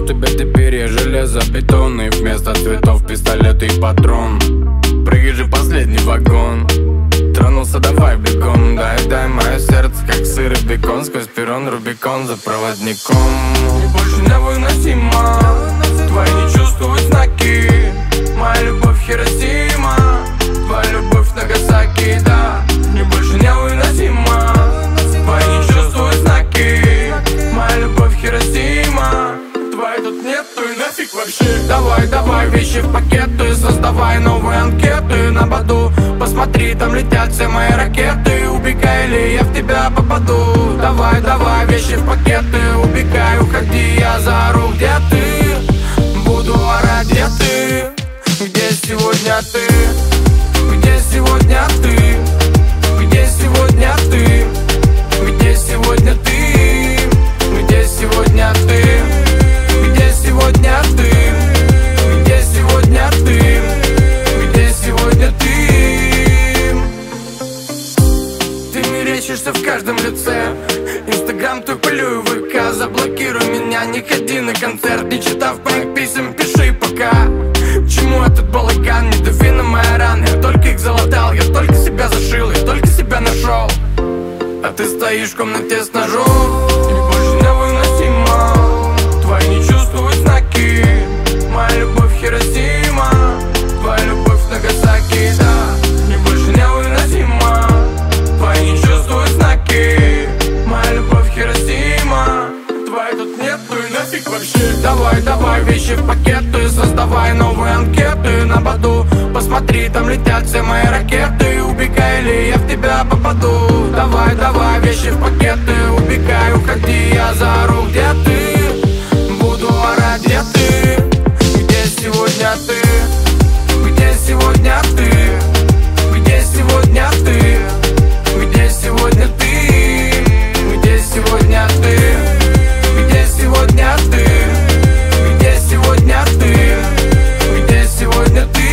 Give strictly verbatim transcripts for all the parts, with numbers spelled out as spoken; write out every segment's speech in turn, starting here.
тебя теперь я железобетонный, вместо цветов пистолет и патрон. Прыгай же последний вагон. Тронулся, давай бегом. Дай, дай мое сердце, как сыр и бекон. Сквозь перрон Рубикон за проводником. И больше невыносимо твои не чувствуют знаки. Моя любовь Хиросима, твоя любовь Нагасаки, да. Мне больше невыносимо твои не чувствуют знаки. Моя любовь Хиросима, твоей тут нету и нафиг вообще. Давай, давай вещи в пакеты, создавай новые анкеты на боду. Посмотри, там летят все мои ракеты. Убегай, или я в тебя попаду. Давай, давай вещи в пакеты, убегай, уходи, я заору, где ты? Буду орать, где ты? Где сегодня ты? Где сегодня ты? Где сегодня ты? Где сегодня ты? Где сегодня ты? Где сегодня ты? Где сегодня ты? Где сегодня ты? Ты мерещишься в каждом лице. Инстаграм твой пылю, ВК заблокируй меня. Не ходи на концерт, не читав моих писем, пиши пока. К чему этот балаган, не дави на мои раны. Я только их залатал, я только себя зашил, я только себя нашел. А ты стоишь в комнате с ножом. И больше невыносимо твои не чувствуют знаки. Моя любовь Хиросима, твоя любовь Нагасаки, да. Мне больше невыносимо твои не чувствуют знаки. Моя любовь Хиросима, твоей тут нету и нафиг вообще. Давай, давай вещи в пакеты, создавай новые анкеты на боду. Посмотри, там летят все мои ракеты. Убегай, или я в тебя попаду. Давай, давай вещи в пакеты, убегай, уходи, я заору, где ты? Буду орать, где ты? Где сегодня ты? Где сегодня ты? Где сегодня ты? Где сегодня ты? Где сегодня ты? Где сегодня ты? Где сегодня ты? Где сегодня ты?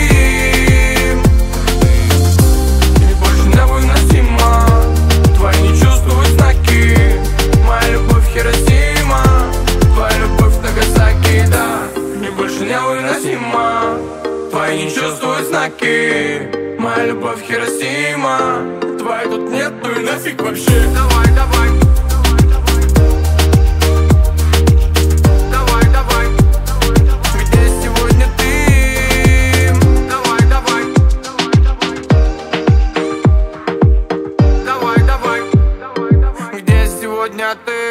И больше невыносимо твои не чувствуют знаки. Моя любовь Хиросима, твоя любовь Нагасаки, да. Мне больше невыносимо твои не чувствуют знаки. Моя любовь Хиросима, твоей тут нету и нафиг вообще. Давай, давай. Сегодня ты